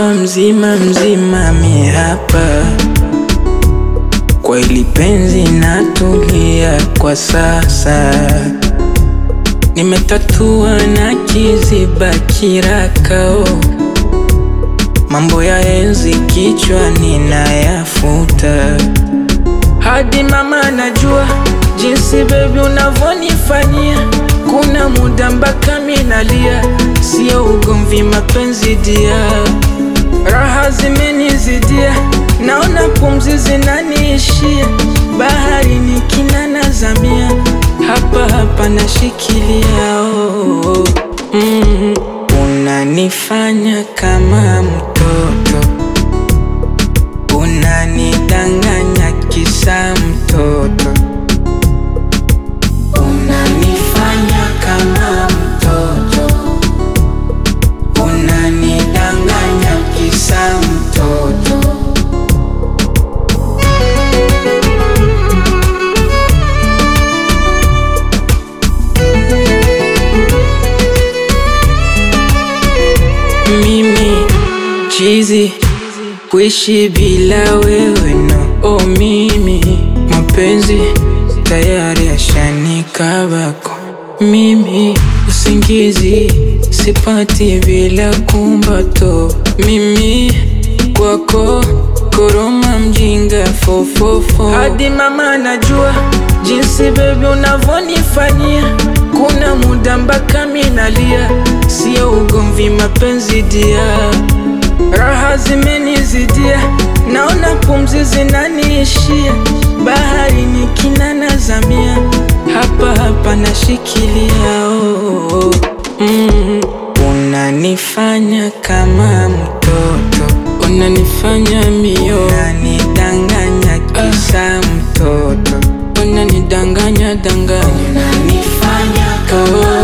mzima mzima mi hapa, kwa hili penzi natulia kwa sasa. Nimetatua na kiziba kirakao, mambo ya enzi kichwani nayafuta. Hadi mama najua jinsi baby unavonifanyia, kuna muda mpaka minalia, sio ugomvi mapenzi dia. Raha zimenizidia, naona pumzi zinaniishia, bahari nikina nazamia, hapa hapa nashikilia. Oh, unanifanya kama mtoto, unanidanganya kisa mtoto. Unanifanya kama mtoto, unanidanganya kisa mtoto. Mimi chizi kuishi bila wewe no. Oh mimi mapenzi tayari yashanikabako. Mimi usingizi sipati bila kumbato. Mimi kwako koroma mjinga fofofo. Hadi mama najua jinsi baby unavonifanyia, kuna muda mpaka minalia, sio ugomvi mapenzi dia. Raha zimenizidia, naona pumzi zinaniishia, bahari nikina nazamia, hapa hapa nashikilia. Oh, unanifanya kama mtoto, unanifanya mio, unanidanganya kisa mtoto, unanidanganya danganya, unanifanya kama